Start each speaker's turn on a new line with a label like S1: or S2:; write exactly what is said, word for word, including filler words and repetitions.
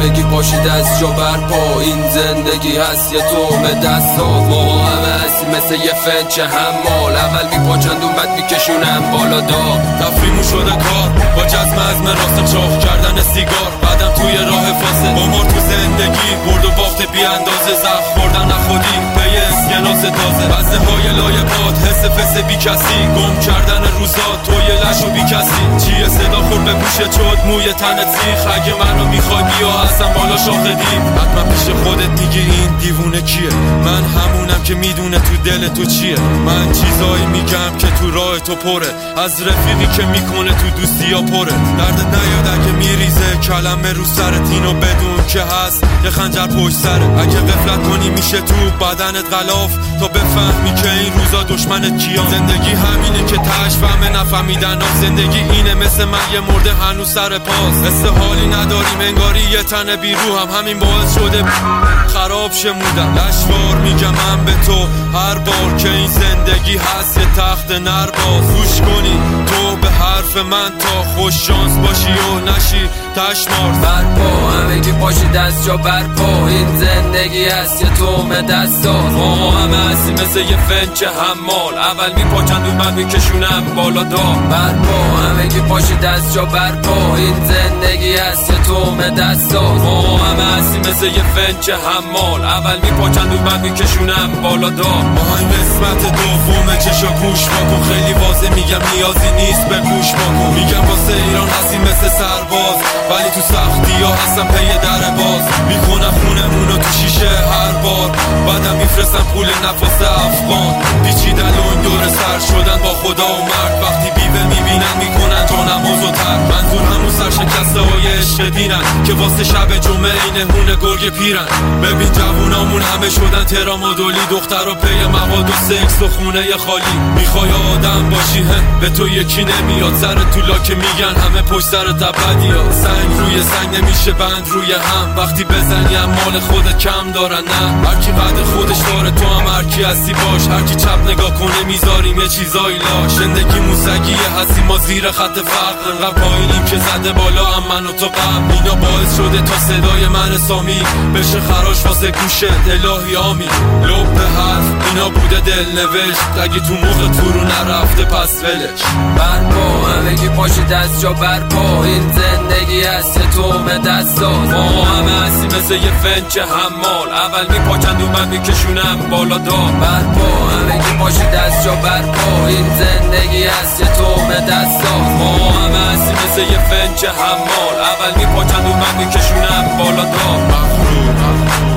S1: همگی پاشید از جا برپا، این زندگی هست یه تومه دستات. ما همه هستیم مثل یه فنچ حمال، اول میپاچندون بعد میکشونم بالا دار.
S2: تفریمون شده کار با جزم از مراسم چاق کردن سیگار، بعدم توی راه فاسد عمر تو زندگی برد و باخت بی اندازه، زخم خوردن نخودی پی اسکناس تازه، وزنه های لایه باد حس فس بی کسی، گم کردن روزا توی لش و بی کسی. چیه صدا خورد به گوشه چود موی تنت سیخ، اگه منو میخوای بیا هستم بالا شاهدی. حتما پیش خودت میگی این دیوونه کیه، من همونم که میدونه تو دل تو چیه. من چیزایی میگم که تو راه تو پره، از رفیقی که میکنه تو دوستی یا پره. دردت نیاد اگه میریزه کلمه رو سرت، اینو بدون که هست یه خنجر پشت سره. اگه غفلت کنی میشه تو بدنت غلاف، تا بفهمی که این روزا دشمنت کیان. زندگی همینه که تاش فهمه نفهمیدن آف، زندگی اینه مثل من یه مرده هنوز سر پاس. مثل حالی نداریم انگاری یه تن بیرو هم، همین باعث شده خراب شمودم. لشوار میگم من به تو هر بار که این زندگی هست یه تخت نرباز. گوش کنی تو به حرف من تا خوش شانس باشی و نشی تشمار.
S1: برپا همگی پاشید از جا برپا، این زندگی هست یه تومه دستات. ما همه هستیم مثل یه فنچ حمال، اول میپاچندون من میکشونم بالا دار. برپا همگی پاشید از جا برپا، این زندگی هست یه تومه دستات. ما همه هستیم مثل یه فنچ حمال، اول میپاچندون من میکشونم بالا دار.
S2: ما این قسمت دومه چشا گوش بکن، خیلی واضح میگم نیازی نیست به گوش بکن. میگم واسه ایران هستیم مثل سرباز، ولی تو سختی ها هستم پی در باز. میکنم خونمونو تو شیشه هر بار، بعدم میفرستم پول نفاس افغان. پیچیدن و این دور سر شدن با خدا و مرد، وقتی بیوه میبینن میکنن تا نماز و ترک. منظور همون سرشکسته های عشق دینن که واسه شب جمعه این هونه گرگ پیرن. ببین جوونامون همه شدن ترامادولی، دختر و پی مواد و سکس و خونه خالی. میخوای آدم باشی به تو یکی نمیاد، سر طولا که میگن همه پشت سر تبدی ها. سنگ روی سنگ نمیشه بند روی هم، وقتی بزنی هم مال خودت کم دارن. نه هرکی قدر خودش داره، تو هم هرکی هستی باش. هرکی چپ نگاه کنه میذاریم یه چیزایی لاش. زندگی موسیقیه هستی ما زیر خط فقر، انقدر پایینیم که زده بالا هم من و تو قبل. اینا باعث شده تا صدای من سامی بشه خراش واسه گوشت. الهی آمین لب به حرف اینا بوده دل نوشت، اگه تو موقع تو رو نرفته پس ولش.
S1: برپا همگی پاشید از جا برپا، این زندگی هست یه تومه دستات. ما همه هستیم مثل یه فنچ حمال، اول میپاچندون من میکشونم بالا دار. برپا همگی پاشید از جا برپا، این زندگی هست یه تومه دستات. ما همه هستیم مثل یه فنچ حمال، اول میپاچندون من میکشونم بالا دار.
S2: مغرور